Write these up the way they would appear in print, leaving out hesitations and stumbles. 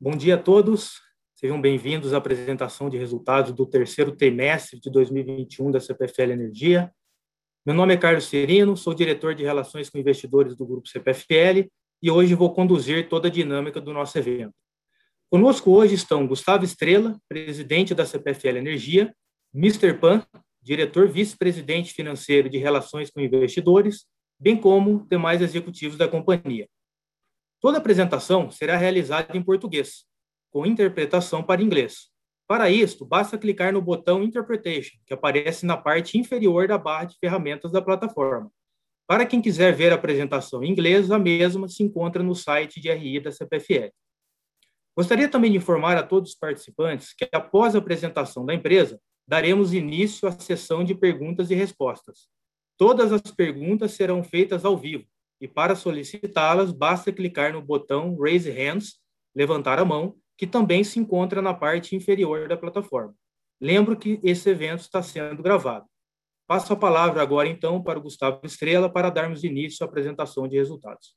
Bom dia a todos, sejam bem-vindos à apresentação de resultados do terceiro trimestre de 2021 da CPFL Energia. Meu nome é Carlos Cirino, sou diretor de Relações com Investidores do Grupo CPFL e hoje vou conduzir toda a dinâmica do nosso evento. Conosco hoje estão Gustavo Estrella, presidente da CPFL Energia, Mr. Pan, diretor vice-presidente financeiro de Relações com Investidores, bem como demais executivos da companhia. Toda a apresentação será realizada em português, com interpretação para inglês. Para isso, basta clicar no botão Interpretation, que aparece na parte inferior da barra de ferramentas da plataforma. Para quem quiser ver a apresentação em inglês, a mesma se encontra no site de RI da CPFL. Gostaria também de informar a todos os participantes que, após a apresentação da empresa, daremos início à sessão de perguntas e respostas. Todas as perguntas serão feitas ao vivo, e para solicitá-las, basta clicar no botão Raise Hands, levantar a mão, que também se encontra na parte inferior da plataforma. Lembro que esse evento está sendo gravado. Passo a palavra agora, então, para o Gustavo Estrella para darmos início à apresentação de resultados.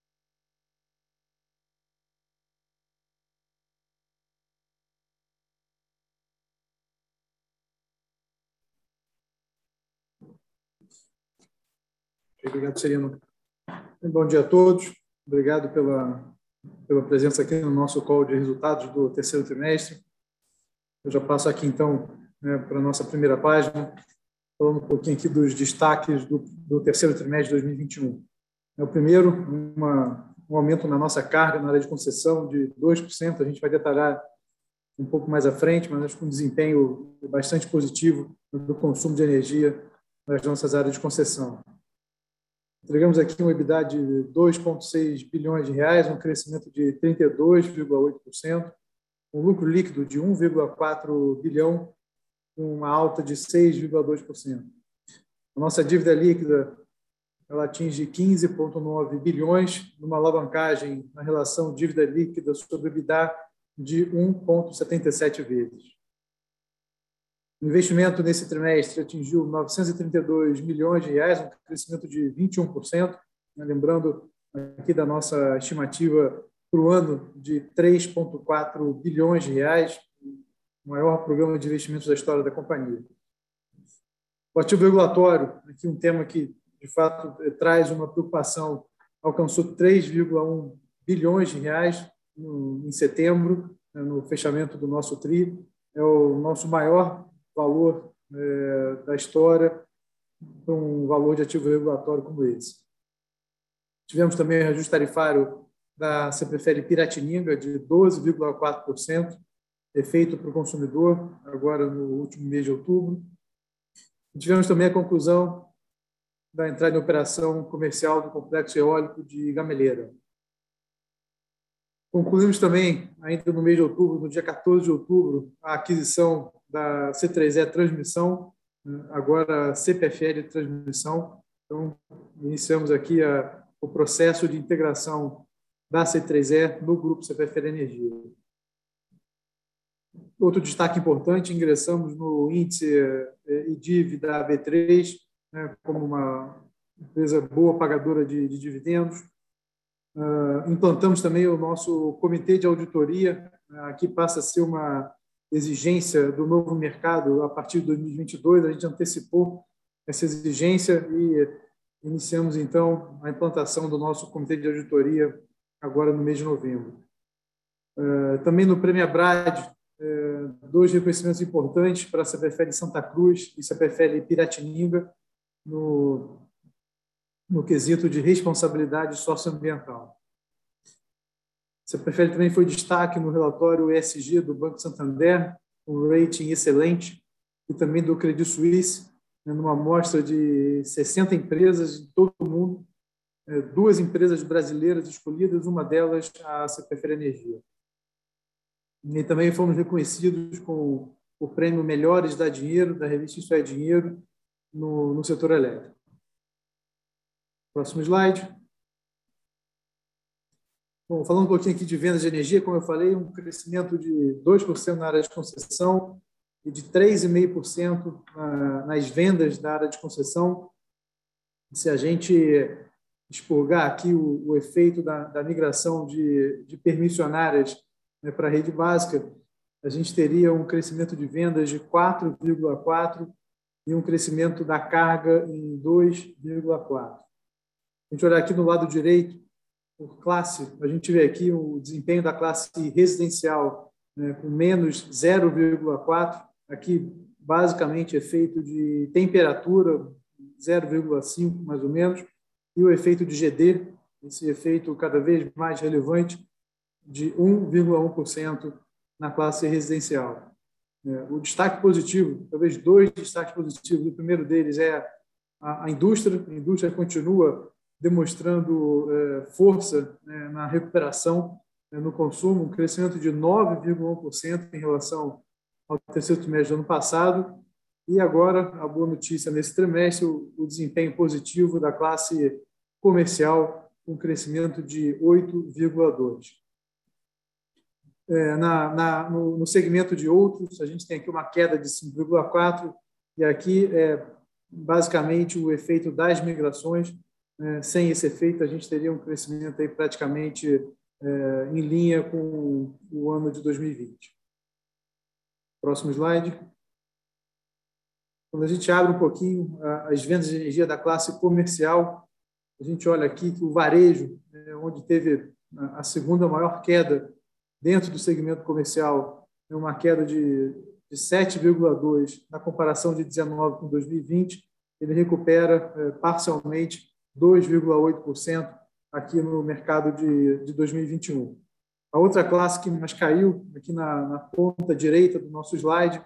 Obrigado, Cirino. Bom dia a todos. Obrigado pela presença aqui no nosso call de resultados do terceiro trimestre. Eu já passo aqui, então, para a nossa primeira página, falando um pouquinho aqui dos destaques do terceiro trimestre de 2021. O primeiro, um aumento na nossa carga na área de concessão de 2%. A gente vai detalhar um pouco mais à frente, mas acho que um desempenho bastante positivo do consumo de energia nas nossas áreas de concessão. Entregamos aqui um EBITDA de 2,6 bilhões de reais, um crescimento de 32,8%, um lucro líquido de 1,4 bilhão, com uma alta de 6,2%. A nossa dívida líquida ela atinge 15,9 bilhões, numa alavancagem na relação dívida líquida sobre EBITDA de 1,77 vezes. O investimento nesse trimestre atingiu 932 milhões de reais, um crescimento de 21%, lembrando aqui da nossa estimativa para o ano de 3,4 bilhões de reais, o maior programa de investimentos da história da companhia. O ativo regulatório, aqui um tema que, de fato, traz uma preocupação, alcançou 3,1 bilhões de reais em setembro, no fechamento do nosso TRI, é o nosso maior valor da história, um valor de ativo regulatório como esse. Tivemos também o reajuste tarifário da CPFL Piratininga de 12,4%, efeito para o consumidor, agora no último mês de outubro. E tivemos também a conclusão da entrada em operação comercial do complexo eólico de Gameleira. Concluímos também, ainda no mês de outubro, no dia 14 de outubro, a aquisição da C3E Transmissão, agora CPFL Transmissão. Então, iniciamos aqui o processo de integração da C3E no Grupo CPFL Energia. Outro destaque importante, ingressamos no índice IDIV da B3, como uma empresa boa pagadora de dividendos. Implantamos também o nosso comitê de auditoria, aqui passa a ser uma exigência do novo mercado a partir de 2022, a gente antecipou essa exigência e iniciamos, então, a implantação do nosso comitê de auditoria agora no mês de novembro. Também no Prêmio Abrad, dois reconhecimentos importantes para a CPFL Santa Cruz e CPFL Piratininga no quesito de responsabilidade socioambiental. A CPFL também foi destaque no relatório ESG do Banco Santander, um rating excelente, e também do Credit Suisse, numa amostra de 60 empresas de todo o mundo, 2 empresas brasileiras escolhidas, uma delas a CPFL Energia. E também fomos reconhecidos com o prêmio Melhores da Dinheiro, da revista Isso é Dinheiro, no setor elétrico. Próximo slide. Bom, falando um pouquinho aqui de vendas de energia, como eu falei, um crescimento de 2% na área de concessão e de 3,5% nas vendas da área de concessão. Se a gente expurgar aqui o efeito da migração de permissionárias para a rede básica, a gente teria um crescimento de vendas de 4,4% e um crescimento da carga em 2,4%. A gente olhar aqui no lado direito, por classe, a gente vê aqui o desempenho da classe residencial, né, com menos 0,4%, aqui basicamente efeito de temperatura, 0,5% mais ou menos, e o efeito de GD, esse efeito cada vez mais relevante, de 1,1% na classe residencial. O destaque positivo, talvez dois destaques positivos, o primeiro deles é a indústria continua demonstrando força na recuperação no consumo, um crescimento de 9,1% em relação ao terceiro trimestre do ano passado, e agora a boa notícia nesse trimestre, o desempenho positivo da classe comercial, com um crescimento de 8,2%. No segmento de outros, a gente tem aqui uma queda de 5,4%, e aqui basicamente o efeito das migrações. Sem esse efeito, a gente teria um crescimento aí praticamente em linha com o ano de 2020. Próximo slide. Quando a gente abre um pouquinho as vendas de energia da classe comercial, a gente olha aqui que o varejo, onde teve a segunda maior queda dentro do segmento comercial, uma queda de 7,2% na comparação de 19 com 2020, ele recupera parcialmente 2,8% aqui no mercado de 2021. A outra classe que mais caiu, aqui na ponta direita do nosso slide,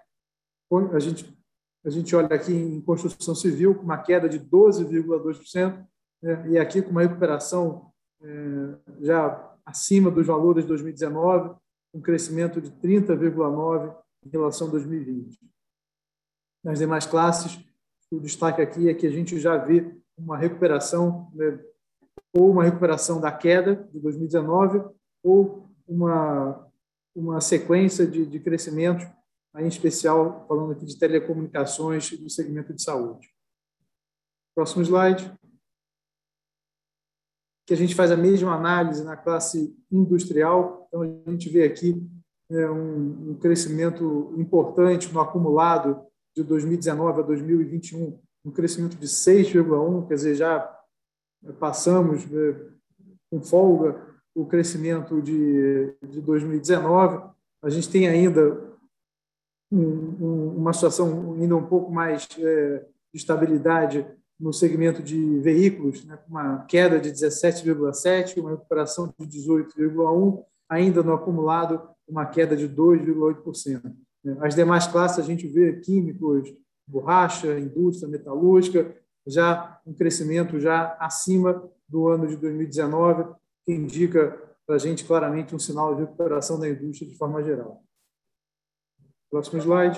a gente olha aqui em construção civil, com uma queda de 12,2%, e aqui com uma recuperação já acima dos valores de 2019, um crescimento de 30,9% em relação a 2020. Nas demais classes, o destaque aqui é que a gente já vê uma recuperação, ou uma recuperação da queda de 2019, ou uma sequência de crescimento, em especial falando aqui de telecomunicações e do segmento de saúde. Próximo slide. Que a gente faz a mesma análise na classe industrial. Então, a gente vê aqui um crescimento importante no acumulado de 2019 a 2021, um crescimento de 6,1%, quer dizer, já passamos com folga o crescimento de 2019. A gente tem ainda uma situação ainda um pouco mais de estabilidade no segmento de veículos, com uma queda de 17,7%, uma recuperação de 18,1%, ainda no acumulado, uma queda de 2,8%. As demais classes, a gente vê químicos, borracha, indústria, metalúrgica, já um crescimento já acima do ano de 2019, que indica para a gente claramente um sinal de recuperação da indústria de forma geral. Próximo slide.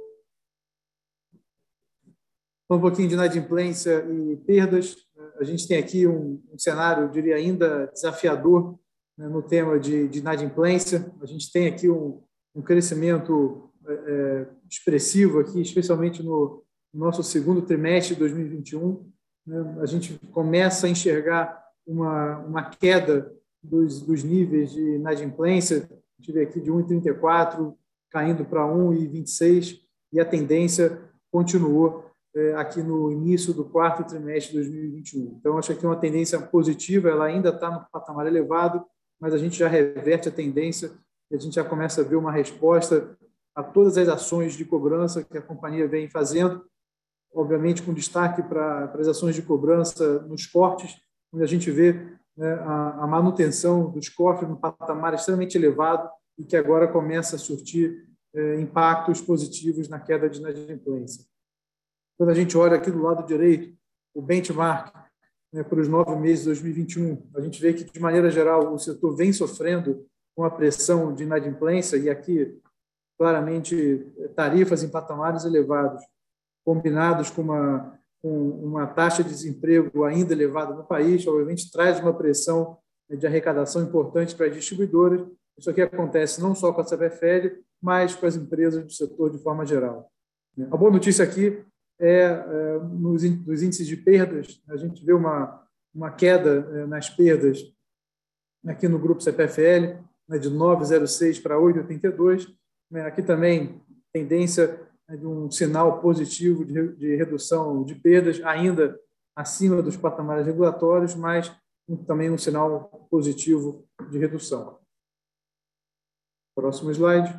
Um pouquinho de inadimplência e perdas. A gente tem aqui um cenário, eu diria, ainda desafiador no tema de inadimplência. A gente tem aqui um crescimento expressivo aqui, especialmente no nosso segundo trimestre de 2021. A gente começa a enxergar uma queda dos níveis de inadimplência. A gente vê aqui de 1,34 caindo para 1,26, e a tendência continuou aqui no início do quarto trimestre de 2021. Então, acho que é uma tendência positiva, ela ainda está no patamar elevado, mas a gente já reverte a tendência e a gente já começa a ver uma resposta a todas as ações de cobrança que a companhia vem fazendo, obviamente com destaque para as ações de cobrança nos cortes, onde a gente vê a manutenção dos cofres no patamar extremamente elevado e que agora começa a surtir impactos positivos na queda de inadimplência. Quando a gente olha aqui do lado direito, o benchmark para os 9 meses de 2021, a gente vê que, de maneira geral, o setor vem sofrendo com a pressão de inadimplência, e aqui, claramente, tarifas em patamares elevados, combinados com uma taxa de desemprego ainda elevada no país, obviamente traz uma pressão de arrecadação importante para as distribuidoras. Isso aqui acontece não só com a CPFL, mas com as empresas do setor de forma geral. A boa notícia aqui nos índices de perdas. A gente vê uma queda nas perdas aqui no grupo CPFL. né, de 9,06 para 8,82. Né, aqui também tendência de um sinal positivo de redução de perdas, ainda acima dos patamares regulatórios, mas também um sinal positivo de redução. Próximo slide.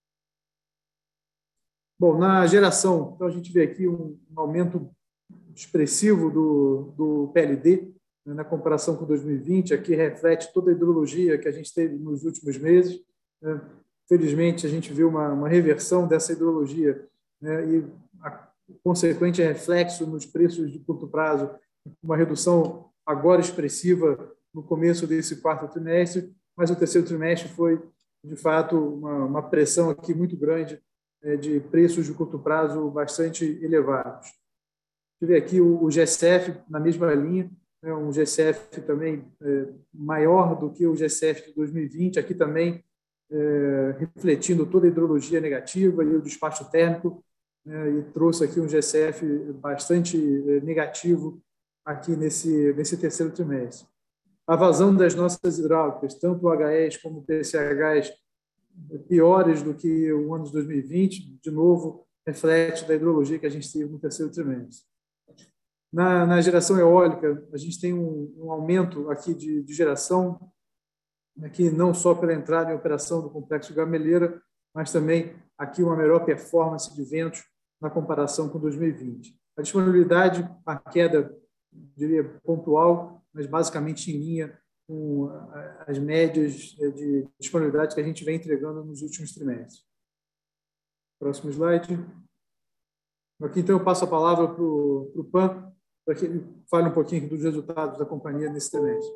Bom, na geração, então a gente vê aqui um aumento expressivo do PLD, né, na comparação com 2020, aqui reflete toda a hidrologia que a gente teve nos últimos meses. Né. Felizmente, a gente viu uma reversão dessa hidrologia, né, e o consequente reflexo nos preços de curto prazo, uma redução agora expressiva no começo desse quarto trimestre, mas o terceiro trimestre foi, de fato, uma pressão aqui muito grande de preços de curto prazo bastante elevados. Você vê aqui o GSF na mesma linha, né, um GSF também maior do que o GSF de 2020, aqui também refletindo toda a hidrologia negativa e o despacho térmico, e trouxe aqui um GSF bastante negativo aqui nesse terceiro trimestre. A vazão das nossas hidráulicas, tanto o HEs como o PCHs, piores do que o ano de 2020, de novo, reflete da hidrologia que a gente teve no terceiro trimestre. Na geração eólica, a gente tem um aumento aqui de geração, aqui não só pela entrada em operação do complexo Gameleira, mas também aqui uma melhor performance de ventos na comparação com 2020. A disponibilidade, a queda, diria, pontual, mas basicamente em linha com as médias de disponibilidade que a gente vem entregando nos últimos trimestres. Próximo slide. Aqui, então, eu passo a palavra para o Pan, para que ele fale um pouquinho dos resultados da companhia nesse trimestre.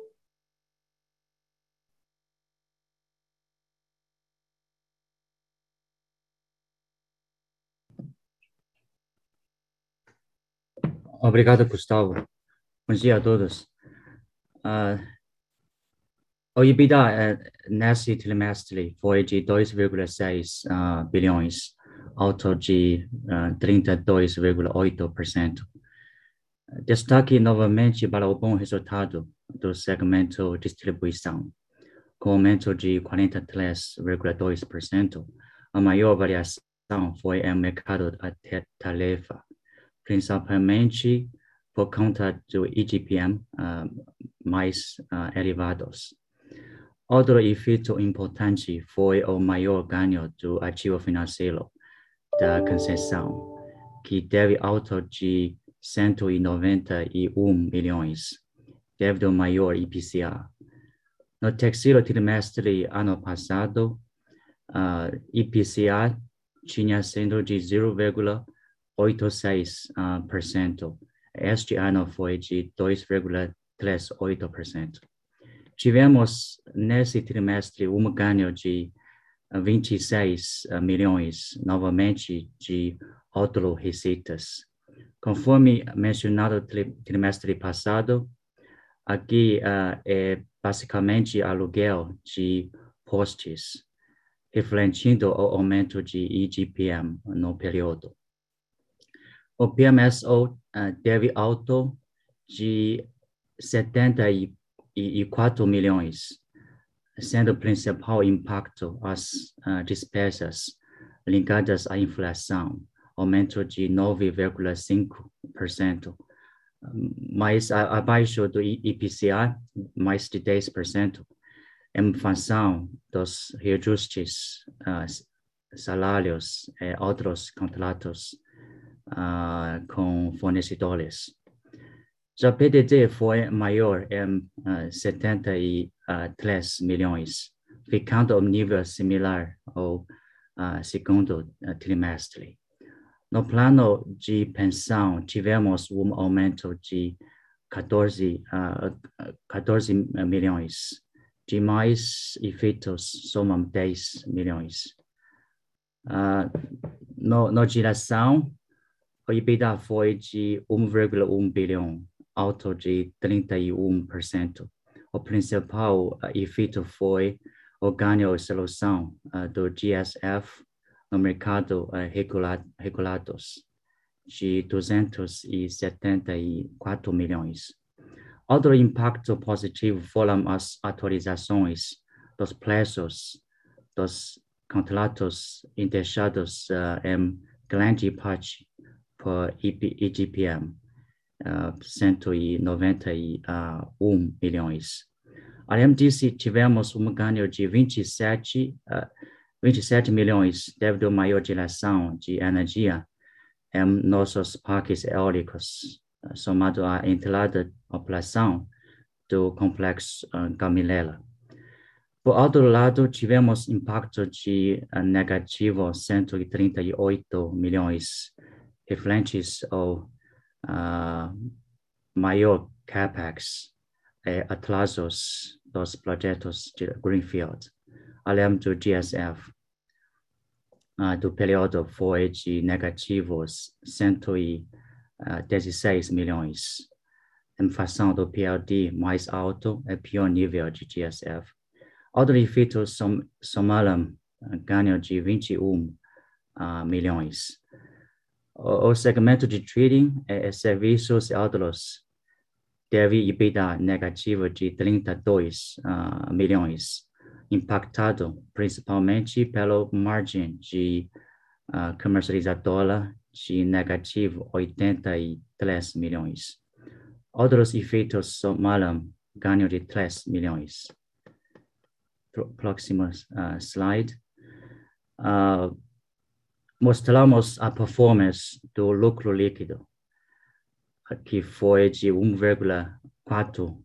Obrigado, Gustavo. Bom dia a todos. O EBITDA nesse trimestre foi de 2,6 bilhões, alto de 32,8%. Destaque novamente para o bom resultado do segmento distribuição, com aumento de 43,2%. A maior variação foi em mercado da tarefa, principalmente por conta do IGPM mais elevados. Outro efeito importante foi o maior ganho do ativo financeiro da concessão, que teve alto de 191 milhões, devido ao maior IPCA. No terceiro trimestre ano passado, IPCA tinha sido de 0,86%. Este ano foi de 2,38%. Tivemos, nesse trimestre, um ganho de 26 milhões, novamente, de outras receitas. Conforme mencionado no trimestre passado, aqui é basicamente aluguel de postes, refletindo o aumento de IGPM no período. O PMSO teve alto de 74 milhões, sendo o principal impacto as despesas ligadas à inflação, aumento de 9,5%, mais abaixo do IPCA, mais de 10%, em função dos reajustes salários e outros contratos com fornecedores. Já PDD foi maior em 73 milhões, ficando um nível similar ao segundo trimestre. No plano de pensão, tivemos um aumento de 14 milhões. De mais efeitos, somam 10 milhões. Na geração, o EBITDA foi de 1,1 bilhão, alto de 31%. O principal efeito foi o ganho de solução do GSF no mercado regulados, de 274 milhões. Outro impacto positivo foram as atualizações dos plazos dos contratos indexados em grande parte por IGPM, 191 milhões. Além disso, tivemos ganho de 27 milhões devido à maior geração de energia em nossos parques eólicos, somado à entrada de operação do complexo Gamilella. Por outro lado, tivemos impacto de negativo 138 milhões, referentes ao maior CAPEX e atrasos dos projetos de Greenfield. Além do GSF, do período foi de negativos 116 milhões, em função do PLD mais alto e pior nível de GSF. Outros efeitos somaram ganho de 21 milhões. O segmento de trading e serviços e outros teve EBITDA negativo de 32 milhões, impactado principalmente pela margem de comercializadora de negativo 83 milhões. Outros efeitos somaram ganho de 3 milhões. Próximo slide. Mostramos a performance do lucro líquido, que foi de 1,4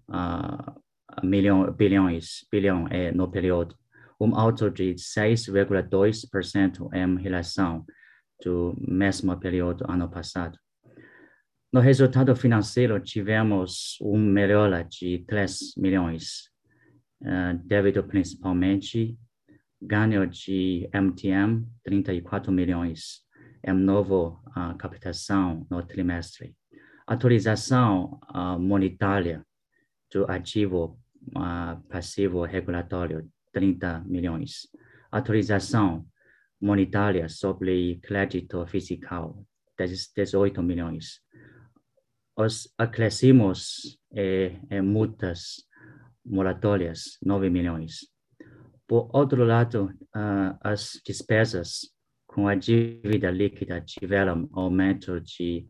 bilhão no período, alto de 6,2% em relação do mesmo período ano passado. No resultado financeiro, tivemos melhora de 3 milhões, devido principalmente ganho de MTM 34 milhões em nova captação no trimestre. Atualização monetária do ativo passivo regulatório 30 milhões. Atualização monetária sobre crédito fiscal 18 milhões. Os acréscimos e multas moratórias 9 milhões. Por outro lado, as despesas com a dívida líquida tiveram aumento de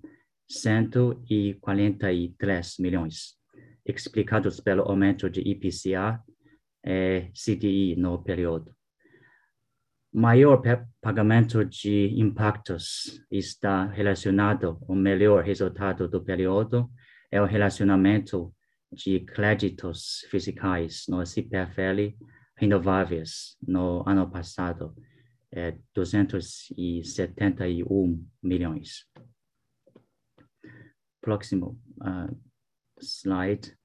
143 milhões, explicados pelo aumento de IPCA e CDI no período. Maior pagamento de impactos está relacionado ao melhor resultado do período e ao relacionamento de créditos fiscais no CPFL renováveis no ano passado, 271 milhões. Próximo slide.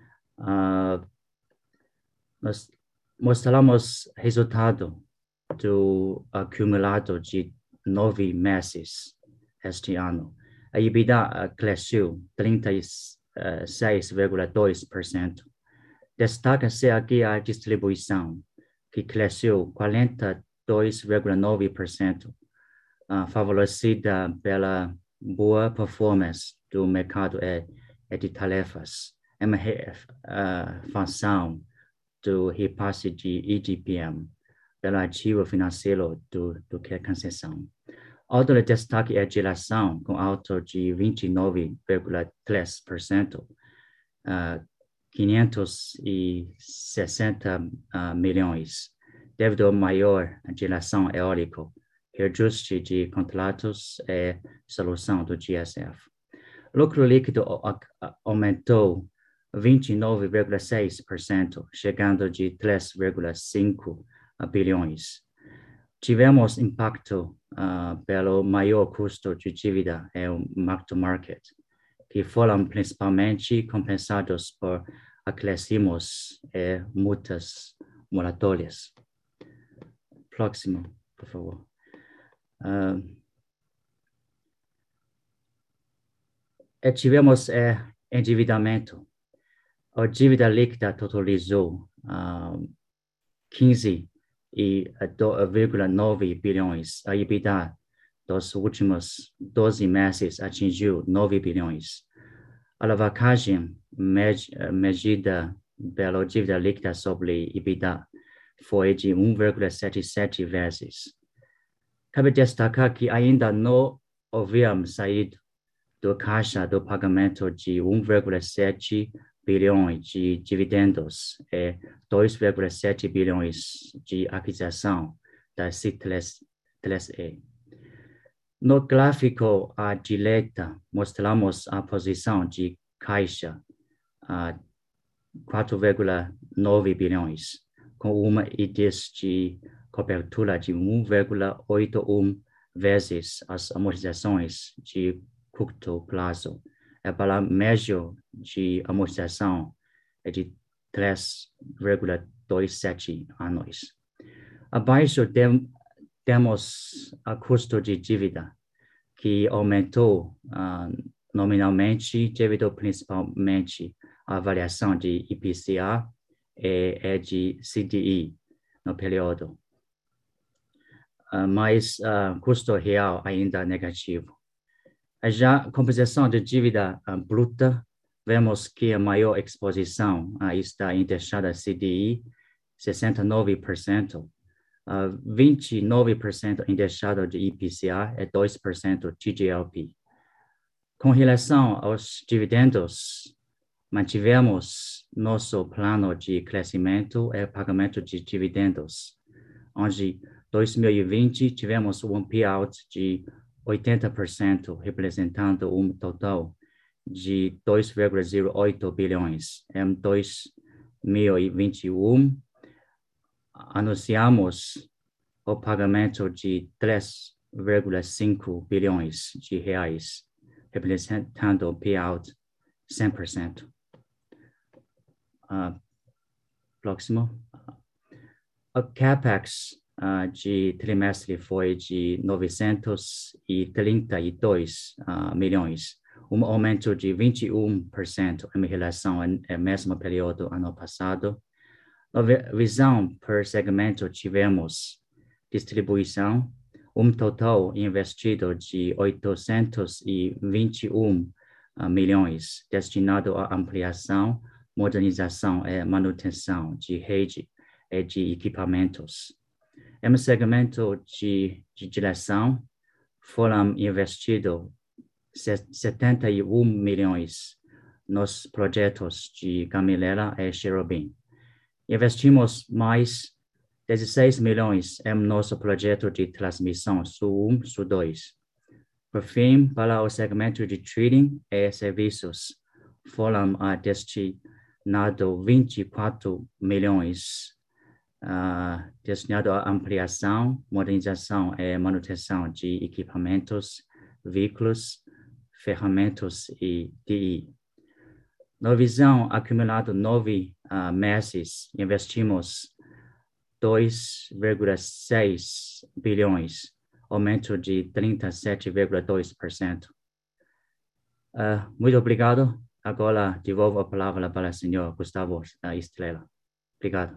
Nós mostramos resultado do acumulado de 9 meses este ano. A EBITDA cresceu 36,2%. Destaca-se aqui a distribuição, que cresceu 42,9%, favorecida pela boa performance do mercado e de tarefas, em função do repasse de IGPM, pelo ativo financeiro do que a concessão. Outro destaque é a geração, com alto de 29,3%, 560 milhões, devido à maior geração eólica, reajuste de contratos e solução do GSF. Lucro líquido aumentou 29,6%, chegando de 3,5 bilhões. Tivemos impacto pelo maior custo de dívida e o mark-to-market, que foram principalmente compensados por acréscimos e multas moratórias. Próximo, por favor. Tivemos endividamento. A dívida líquida totalizou 15,9 bilhões. A EBITDA dos últimos 12 meses atingiu 9 bilhões. A alavancagem medida pela dívida líquida sobre EBITDA foi de 1,77 vezes. Cabe destacar que ainda não havíamos saído do caixa do pagamento de 1,7 bilhões de dividendos e 2,7 bilhões de aquisição da C3E. No gráfico à direita, mostramos a posição de caixa a 4,9 bilhões, com uma IDIS de cobertura de 1,81 vezes as amortizações de curto prazo. Para médio de amortização é de 3,27 anos. Abaixo temos o custo de dívida, que aumentou nominalmente devido principalmente à variação de IPCA e de CDI no período. Mas custo real ainda negativo. Já a composição de dívida bruta, vemos que a maior exposição está indexada CDI, 69%, 29% indexado de IPCA e 2% TJLP. Com relação aos dividendos, mantivemos nosso plano de crescimento e pagamento de dividendos, onde 2020 tivemos um payout de 80%, representando um total de 2,08 bilhões. Em 2021, anunciamos o pagamento de 3,5 bilhões de reais, representando o payout 100%. Próximo. O CAPEX de trimestre foi de 932 milhões, um aumento de 21% em relação ao mesmo período ano passado. Na visão por segmento, tivemos distribuição, um total investido de 821 milhões, destinado à ampliação, modernização e manutenção de rede e de equipamentos. Em segmento de direção, foram investidos 71 milhões nos projetos de Gameleira e Cherobim. Investimos mais 16 milhões em nosso projeto de transmissão Sul 1, Sul 2. Por fim, para o segmento de trading e serviços, foram destinados 24 milhões destinado à ampliação, modernização e manutenção de equipamentos, veículos, ferramentas e TI. Na visão acumulada 9 meses, investimos 2,6 bilhões, aumento de 37,2%. Muito obrigado. Agora devolvo a palavra para o senhor Gustavo Estrela. Obrigado.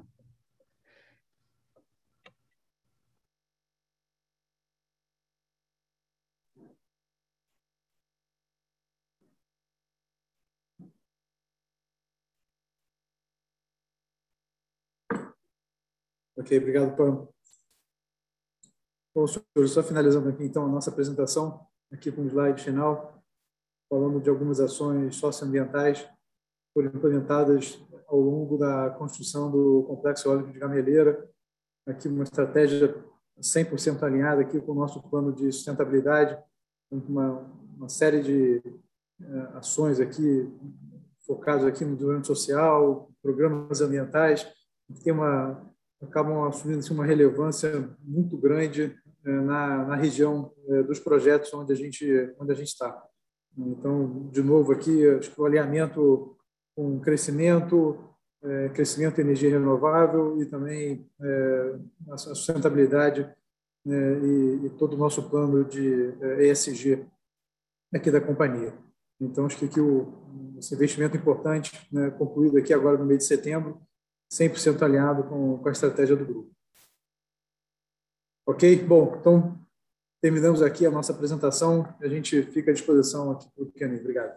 Ok, obrigado, Pam. Bom, senhores, só finalizando aqui, então, a nossa apresentação, aqui com o slide final, falando de algumas ações socioambientais que foram implementadas ao longo da construção do Complexo Eólico de Gameleira. Aqui uma estratégia 100% alinhada aqui com o nosso plano de sustentabilidade, uma série de ações aqui focadas aqui no desenvolvimento social, programas ambientais, que acabam assumindo uma relevância muito grande na região dos projetos onde a gente está. Então, de novo aqui, acho que o alinhamento com crescimento em energia renovável e também a sustentabilidade e todo o nosso plano de ESG aqui da companhia. Então, acho que aqui esse investimento importante, concluído aqui agora no mês de setembro, 100% alinhado com a estratégia do grupo. Ok? Bom, então terminamos aqui a nossa apresentação. A gente fica à disposição aqui para o Q&A. Obrigado.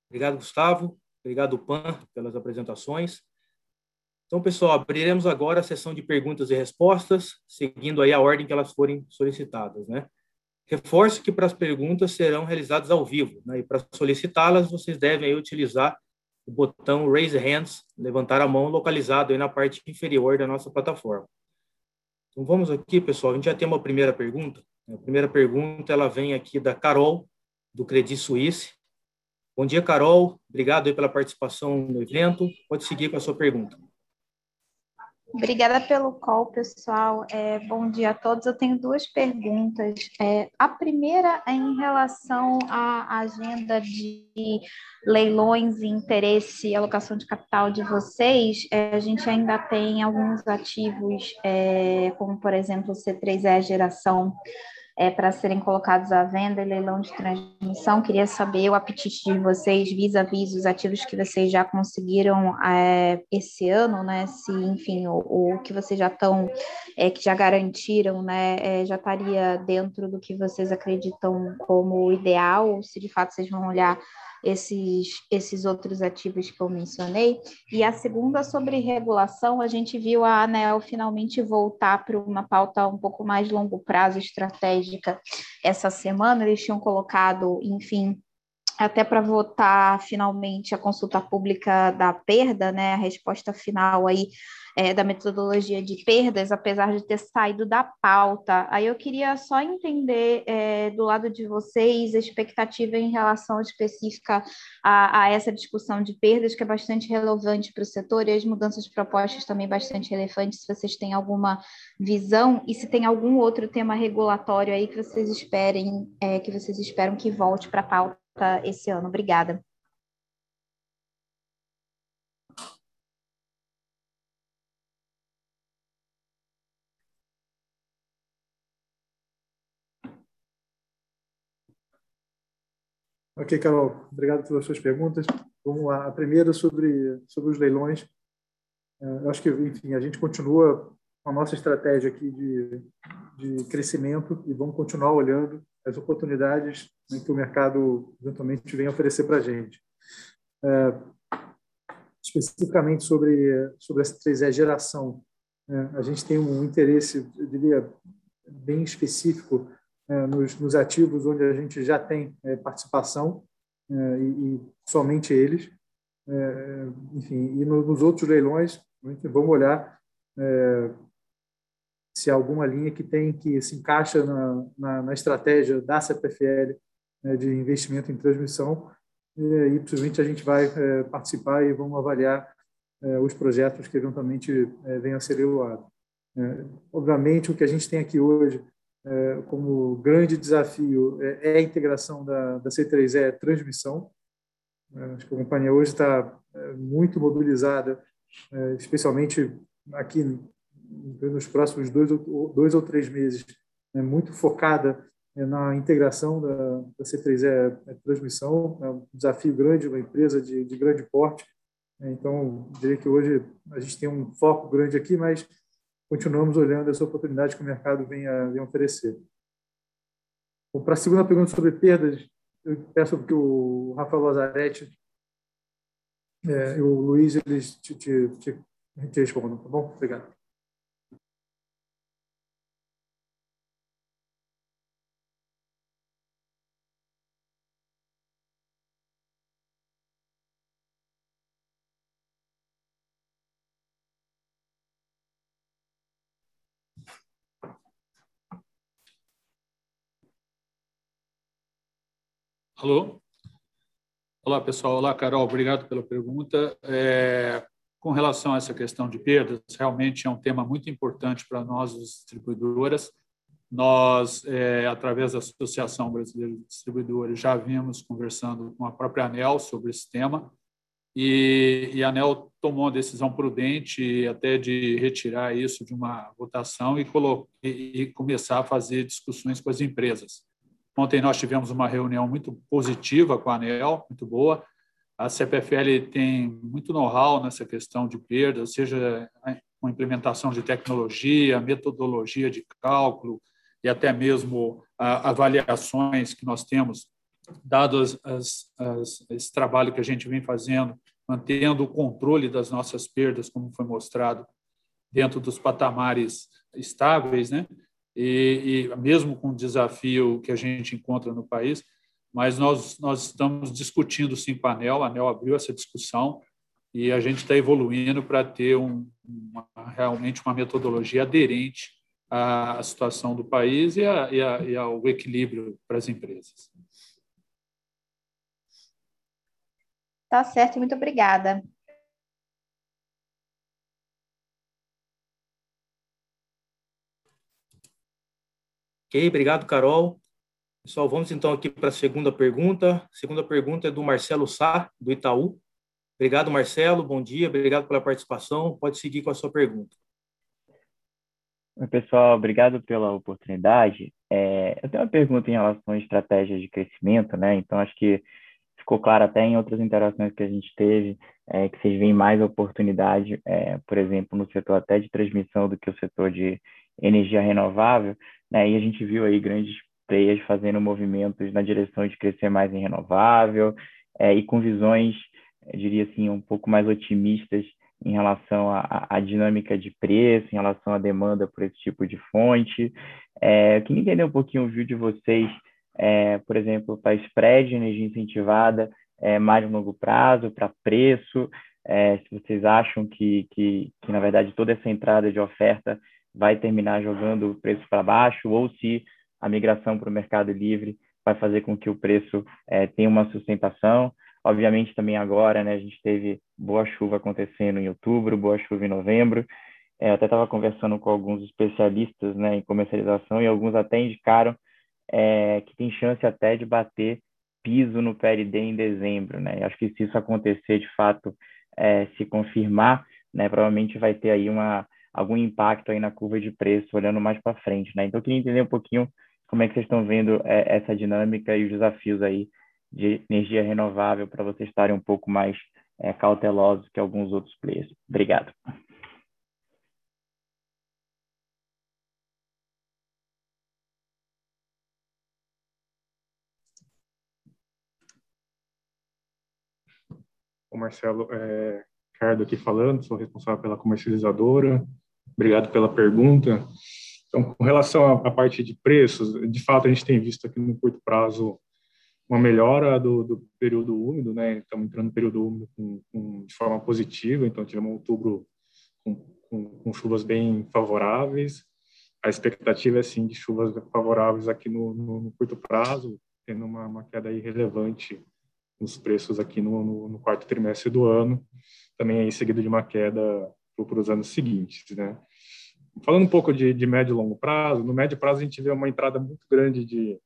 Obrigado, Gustavo. Obrigado, Pan, pelas apresentações. Então, pessoal, abriremos agora a sessão de perguntas e respostas, seguindo aí a ordem que elas forem solicitadas, né? Reforço que para as perguntas serão realizadas ao vivo, né? E para solicitá-las, vocês devem aí utilizar o botão Raise Hands, levantar a mão, localizado aí na parte inferior da nossa plataforma. Então, vamos aqui, pessoal, a gente já tem uma primeira pergunta. A primeira pergunta, ela vem aqui da Carol, do Credit Suisse. Bom dia, Carol. Obrigado aí pela participação no evento. Pode seguir com a sua pergunta. Obrigada pelo call, pessoal. Bom dia a todos. Eu tenho duas perguntas. A primeira é em relação à agenda de leilões e interesse e alocação de capital de vocês. A gente ainda tem alguns ativos, como, por exemplo, o C3E Geração, para serem colocados à venda e leilão de transmissão. Queria saber o apetite de vocês vis-à-vis os ativos que vocês já conseguiram esse ano, né? Se, enfim, o que vocês já estão, que já garantiram, né? Já estaria dentro do que vocês acreditam como ideal, ou se de fato vocês vão olhar esses outros ativos que eu mencionei. E a segunda, sobre regulação, a gente viu a ANEEL finalmente voltar para uma pauta um pouco mais longo prazo, estratégica, essa semana. Eles tinham colocado, enfim, até para votar finalmente a consulta pública da perda, né, a resposta final aí da metodologia de perdas, apesar de ter saído da pauta. Aí eu queria só entender do lado de vocês a expectativa em relação específica a essa discussão de perdas, que é bastante relevante para o setor, e as mudanças propostas também bastante relevantes, se vocês têm alguma visão, e se tem algum outro tema regulatório aí que vocês esperam que volte para a pauta esse ano. Obrigada. Ok, Carol, obrigado pelas suas perguntas. Vamos lá. A primeira sobre os leilões. Eu acho que, enfim, a gente continua com a nossa estratégia aqui de crescimento e vamos continuar olhando as oportunidades que o mercado eventualmente vem oferecer para a gente. Especificamente sobre essa 3E Geração, a gente tem um interesse, eu diria, bem específico nos ativos onde a gente já tem participação e somente eles. Enfim, e nos outros leilões, vamos olhar se há alguma linha que se encaixa na estratégia da CPFL de investimento em transmissão, e possivelmente a gente vai participar e vamos avaliar os projetos que eventualmente venham a ser leiloados. Obviamente, o que a gente tem aqui hoje como grande desafio é a integração da C3E transmissão. Acho que a companhia hoje está muito mobilizada, especialmente aqui nos próximos 2 ou 3 meses, muito focada na integração da C3E transmissão. É um desafio grande, uma empresa de grande porte. Então, diria que hoje a gente tem um foco grande aqui, mas continuamos olhando essa oportunidade que o mercado vem oferecer. Bom, para a segunda pergunta sobre perdas, eu peço que o Rafael Lazzaretti e o Luiz eles te respondam, tá bom? Obrigado. Alô? Olá, pessoal. Olá, Carol. Obrigado pela pergunta. Com relação a essa questão de perdas, realmente é um tema muito importante para nós, as distribuidoras. Nós, através da Associação Brasileira de Distribuidores, já vimos conversando com a própria ANEEL sobre esse tema, e a ANEEL tomou uma decisão prudente até de retirar isso de uma votação e começar a fazer discussões com as empresas. Ontem nós tivemos uma reunião muito positiva com a ANEEL, muito boa. A CPFL tem muito know-how nessa questão de perdas, seja com implementação de tecnologia, metodologia de cálculo e até mesmo avaliações que nós temos dado esse trabalho que a gente vem fazendo, mantendo o controle das nossas perdas, como foi mostrado, dentro dos patamares estáveis, né? E mesmo com o desafio que a gente encontra no país, mas nós estamos discutindo sim com a ANEEL abriu essa discussão e a gente está evoluindo para ter realmente uma metodologia aderente à situação do país e ao equilíbrio para as empresas. Tá certo, muito obrigada. Ok, obrigado, Carol. Pessoal, vamos então aqui para a segunda pergunta. A segunda pergunta é do Marcelo Sá, do Itaú. Obrigado, Marcelo. Bom dia. Obrigado pela participação. Pode seguir com a sua pergunta. Oi, pessoal. Obrigado pela oportunidade. Eu tenho uma pergunta em relação a estratégias de crescimento, né? Então, acho que ficou claro até em outras interações que a gente teve, que vocês veem mais oportunidade, por exemplo, no setor até de transmissão do que o setor de energia renovável, né? E a gente viu aí grandes players fazendo movimentos na direção de crescer mais em renovável, e com visões, eu diria assim, um pouco mais otimistas em relação à dinâmica de preço, em relação à demanda por esse tipo de fonte. Eu queria entender um pouquinho o view de vocês, por exemplo, para spread de energia incentivada, mais no longo prazo, para preço, se vocês acham que, na verdade, toda essa entrada de oferta vai terminar jogando o preço para baixo, ou se a migração para o mercado livre vai fazer com que o preço tenha uma sustentação. Obviamente, também agora, né, a gente teve boa chuva acontecendo em outubro, boa chuva em novembro. Eu até estava conversando com alguns especialistas, né, em comercialização, e alguns até indicaram que tem chance até de bater piso no PLD em dezembro, né? Acho que se isso acontecer, de fato, se confirmar, né, provavelmente vai ter aí algum impacto aí na curva de preço, olhando mais para frente, né? Então, eu queria entender um pouquinho como é que vocês estão vendo essa dinâmica e os desafios aí de energia renovável para vocês estarem um pouco mais cautelosos que alguns outros players. Obrigado. O Marcelo, Ricardo aqui falando, sou responsável pela comercializadora. Obrigado pela pergunta. Então, com relação à parte de preços, de fato, a gente tem visto aqui no curto prazo uma melhora do período úmido, né? Estamos entrando no período úmido de forma positiva, então tivemos um outubro com chuvas bem favoráveis. A expectativa é, sim, de chuvas favoráveis aqui no curto prazo, tendo uma queda aí relevante nos preços aqui no quarto trimestre do ano, também aí seguido de uma queda para os anos seguintes, né? Falando um pouco de médio e longo prazo, no médio prazo a gente vê uma entrada muito grande de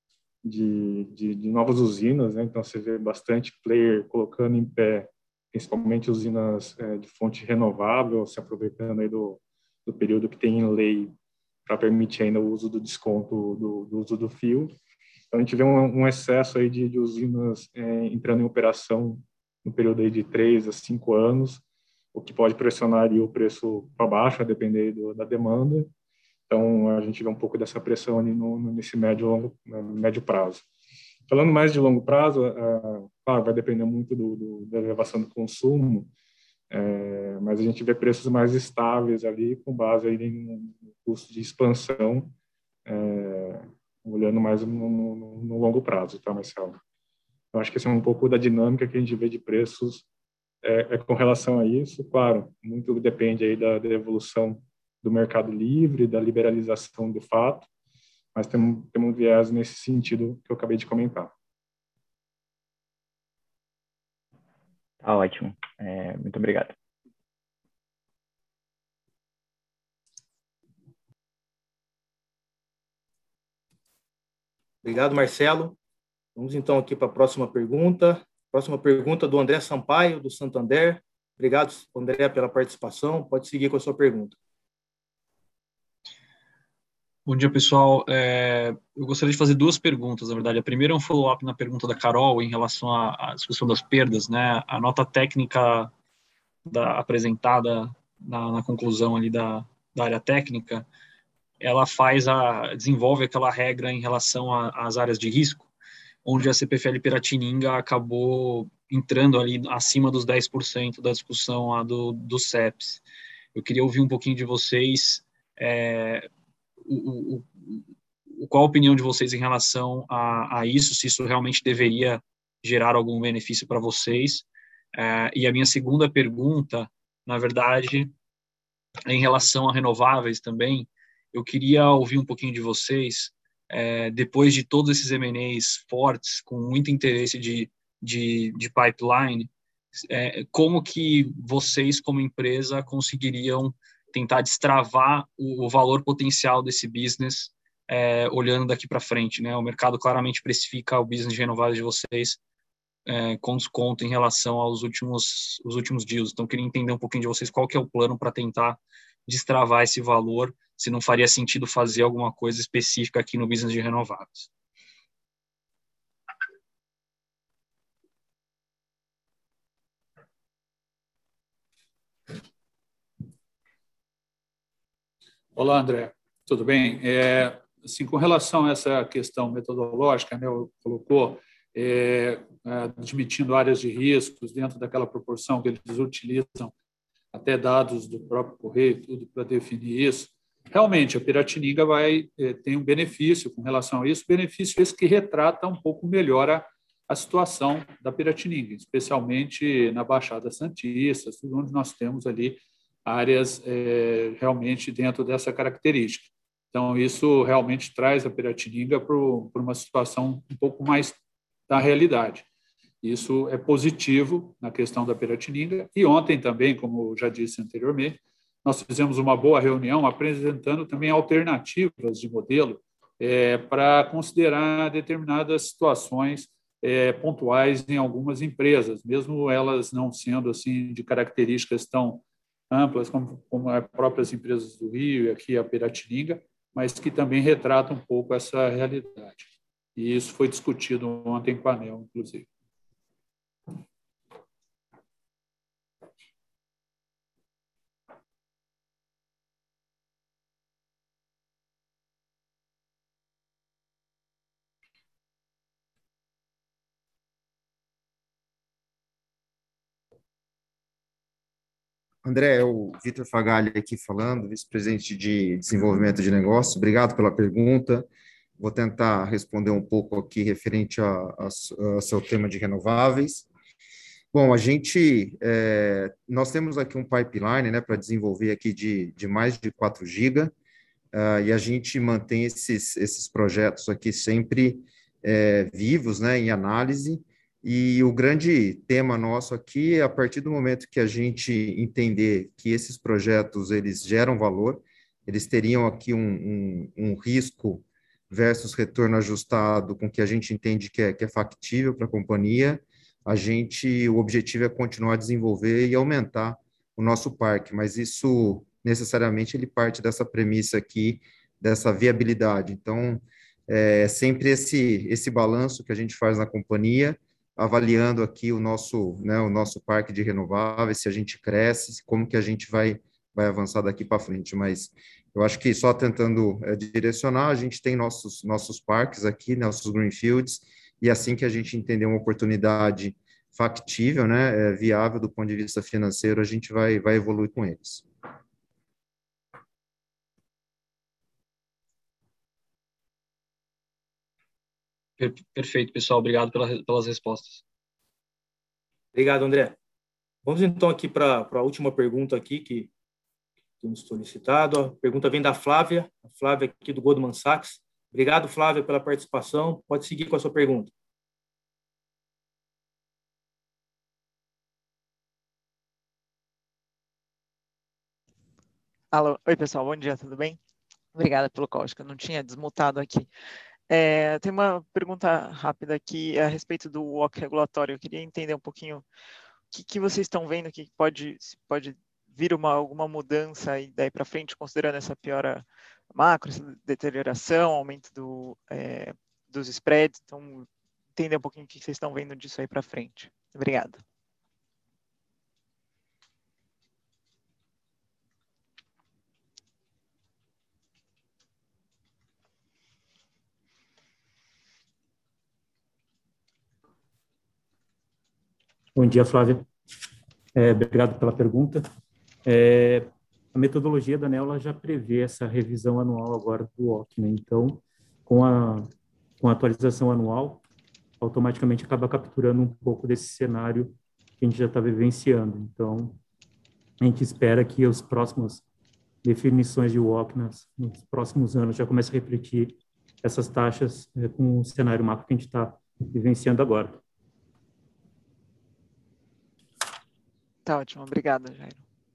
novas usinas, né? Então você vê bastante player colocando em pé, principalmente usinas de fonte renovável, se aproveitando aí do período que tem em lei para permitir ainda o uso do desconto do uso do fio. Então, a gente vê um excesso aí de usinas entrando em operação no período aí de 3 a 5 anos, o que pode pressionar ali o preço para baixo, a depender da demanda. Então, a gente vê um pouco dessa pressão ali nesse médio prazo. Falando mais de longo prazo, claro, vai depender muito da elevação do consumo, mas a gente vê preços mais estáveis ali, com base aí em custo de expansão, olhando mais no longo prazo, tá, Marcelo? Eu acho que esse é um pouco da dinâmica que a gente vê de preços com relação a isso. Claro, muito depende aí da evolução do mercado livre, da liberalização de fato, mas temos um viés nesse sentido que eu acabei de comentar. Tá ótimo. Muito obrigado. Obrigado, Marcelo. Vamos então aqui para a próxima pergunta. Próxima pergunta do André Sampaio, do Santander. Obrigado, André, pela participação. Pode seguir com a sua pergunta. Bom dia, pessoal. Eu gostaria de fazer duas perguntas, na verdade. A primeira é um follow-up na pergunta da Carol em relação à discussão das perdas, né? A nota técnica apresentada na conclusão ali da área técnica, ela desenvolve aquela regra em relação às áreas de risco, onde a CPFL Piratininga acabou entrando ali acima dos 10% da discussão lá do CEPS. Eu queria ouvir um pouquinho de vocês, qual a opinião de vocês em relação a isso, se isso realmente deveria gerar algum benefício para vocês. E a minha segunda pergunta, na verdade, é em relação a renováveis também. Eu queria ouvir um pouquinho de vocês, depois de todos esses M&As fortes, com muito interesse de pipeline, como que vocês, como empresa, conseguiriam tentar destravar o valor potencial desse business, olhando daqui para frente, né? O mercado claramente precifica o business de renováveis de vocês com desconto em relação aos últimos deals. Então, queria entender um pouquinho de vocês qual que é o plano para tentar destravar esse valor, se não faria sentido fazer alguma coisa específica aqui no business de renováveis. Olá, André. Tudo bem? Assim, com relação a essa questão metodológica, né, colocou, admitindo áreas de riscos dentro daquela proporção que eles utilizam, até dados do próprio Correio, tudo para definir isso. Realmente, a Piratininga tem um benefício com relação a isso, benefício esse que retrata um pouco melhor a situação da Piratininga, especialmente na Baixada Santista, tudo onde nós temos ali áreas realmente dentro dessa característica. Então, isso realmente traz a Piratininga para uma situação um pouco mais da realidade. Isso é positivo na questão da Piratininga. E ontem também, como já disse anteriormente, nós fizemos uma boa reunião apresentando também alternativas de modelo para considerar determinadas situações pontuais em algumas empresas, mesmo elas não sendo assim de características tão amplas como as próprias empresas do Rio e aqui a Piratininga, mas que também retratam um pouco essa realidade. E isso foi discutido ontem com a ANEEL, inclusive. André, é o Vitor Fagalli aqui falando, vice-presidente de desenvolvimento de negócios. Obrigado pela pergunta. Vou tentar responder um pouco aqui referente ao seu tema de renováveis. Bom, nós temos aqui um pipeline, né, para desenvolver aqui de mais de 4 GB, e a gente mantém esses projetos aqui sempre vivos, né, em análise. E o grande tema nosso aqui é, a partir do momento que a gente entender que esses projetos eles geram valor, eles teriam aqui um risco versus retorno ajustado com que a gente entende que é factível para a companhia, o objetivo é continuar a desenvolver e aumentar o nosso parque, mas isso necessariamente ele parte dessa premissa aqui, dessa viabilidade. Então, é sempre esse balanço que a gente faz na companhia, avaliando aqui o nosso parque de renováveis, se a gente cresce, como que a gente vai avançar daqui para frente. Mas eu acho que só tentando direcionar, a gente tem nossos parques aqui, nossos greenfields, e assim que a gente entender uma oportunidade factível, né, viável do ponto de vista financeiro, a gente vai evoluir com eles. Perfeito, pessoal. Obrigado pelas respostas. Obrigado, André. Vamos então aqui para a última pergunta aqui que temos solicitado. A pergunta vem da Flávia, a Flávia aqui do Goldman Sachs. Obrigado, Flávia, pela participação. Pode seguir com a sua pergunta. Alô, oi pessoal, bom dia, tudo bem? Obrigada pelo call, acho que eu não tinha desmutado aqui. Tem uma pergunta rápida aqui a respeito do WOC regulatório. Eu queria entender um pouquinho o que vocês estão vendo que pode vir alguma mudança aí daí para frente, considerando essa piora macro, essa deterioração, aumento dos spreads. Então, entender um pouquinho o que vocês estão vendo disso aí para frente. Obrigado. Bom dia, Flávia. Obrigado pela pergunta. A metodologia da ANEEL já prevê essa revisão anual agora do OC, né? Então, com a atualização anual, automaticamente acaba capturando um pouco desse cenário que a gente já está vivenciando. Então, a gente espera que as próximas definições de WOC nos próximos anos já comecem a refletir essas taxas com o cenário macro que a gente está vivenciando agora. Tá ótimo, obrigado, Jairo.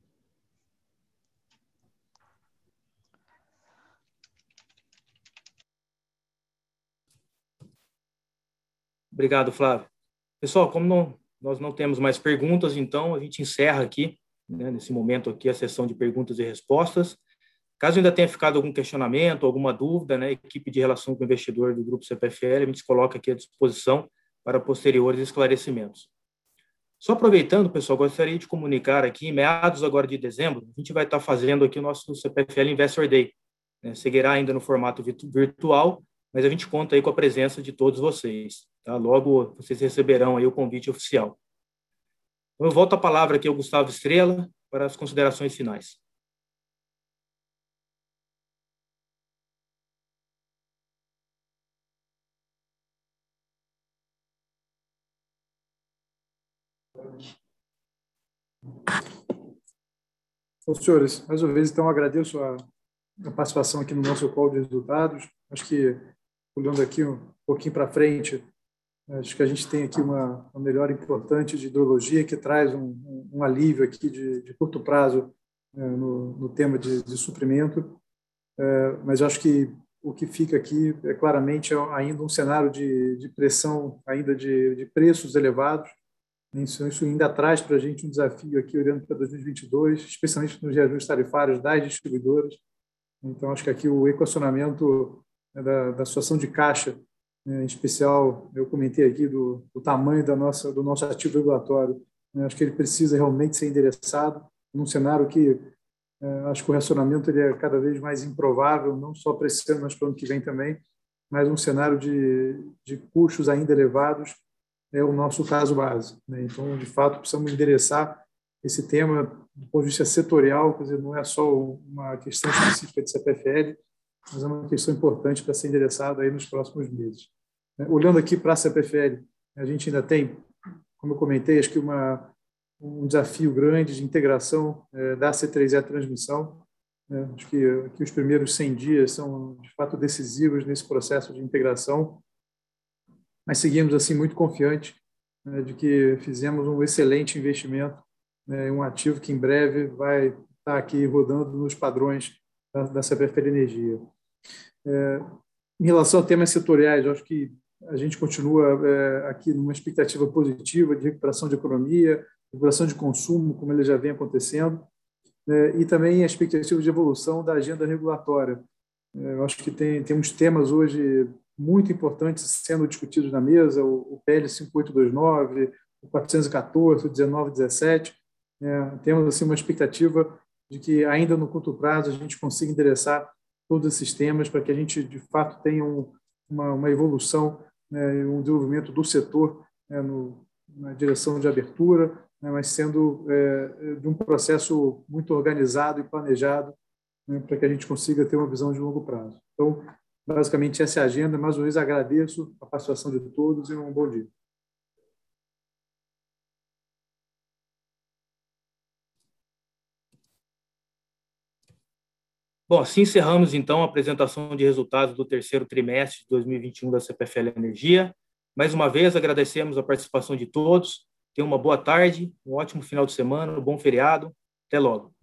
Obrigado, Flávio. Pessoal, como nós não temos mais perguntas, então a gente encerra aqui, né, nesse momento aqui, a sessão de perguntas e respostas. Caso ainda tenha ficado algum questionamento, alguma dúvida, né, a equipe de relação com o investidor do Grupo CPFL, a gente se coloca aqui à disposição para posteriores esclarecimentos. Só aproveitando, pessoal, gostaria de comunicar aqui, em meados agora de dezembro, a gente vai estar fazendo aqui o nosso CPFL Investor Day, né? Seguirá ainda no formato virtual, mas a gente conta aí com a presença de todos vocês, tá? Logo, vocês receberão aí o convite oficial. Então, eu volto a palavra aqui ao Gustavo Estrela para as considerações finais. Bom, senhores, mais uma vez, então, agradeço a participação aqui no nosso call de resultados. Acho que, olhando aqui um pouquinho para frente, acho que a gente tem aqui uma melhora importante de hidrologia que traz um alívio aqui de curto prazo no tema de suprimento, mas acho que o que fica aqui é claramente ainda um cenário de pressão, ainda de preços elevados. Isso ainda traz para a gente um desafio aqui, olhando para 2022, especialmente nos reajustes tarifários das distribuidoras. Então, acho que aqui o equacionamento da situação de caixa, em especial, eu comentei aqui do tamanho do nosso ativo regulatório, acho que ele precisa realmente ser endereçado num cenário que acho que o racionamento ele é cada vez mais improvável, não só para esse ano, mas para o ano que vem também, mas um cenário de custos ainda elevados é o nosso caso base, né? Então, de fato, precisamos endereçar esse tema do ponto de vista setorial, quer dizer, não é só uma questão específica de CPFL, mas é uma questão importante para ser endereçada aí nos próximos meses. Olhando aqui para a CPFL, a gente ainda tem, como eu comentei, acho que um desafio grande de integração da C3E transmissão. Acho que os primeiros 100 dias são, de fato, decisivos nesse processo de integração, mas seguimos assim muito confiantes de que fizemos um excelente investimento, um ativo que em breve vai estar aqui rodando nos padrões da CPFL Energia. Em relação a temas setoriais, eu acho que a gente continua aqui numa expectativa positiva de recuperação de economia, recuperação de consumo, como ele já vem acontecendo, e também a expectativa de evolução da agenda regulatória. Eu acho que tem uns temas hoje muito importantes sendo discutidos na mesa, o PL 5829, o 414, o 1917. Temos assim, uma expectativa de que, ainda no curto prazo, a gente consiga endereçar todos esses temas para que a gente, de fato, tenha uma evolução, um desenvolvimento do setor na direção de abertura, mas sendo de um processo muito organizado e planejado, para que a gente consiga ter uma visão de longo prazo. Então, basicamente, essa é a agenda. Mais uma vez, agradeço a participação de todos e um bom dia. Bom, assim encerramos, então, a apresentação de resultados do terceiro trimestre de 2021 da CPFL Energia. Mais uma vez, agradecemos a participação de todos. Tenham uma boa tarde, um ótimo final de semana, um bom feriado. Até logo.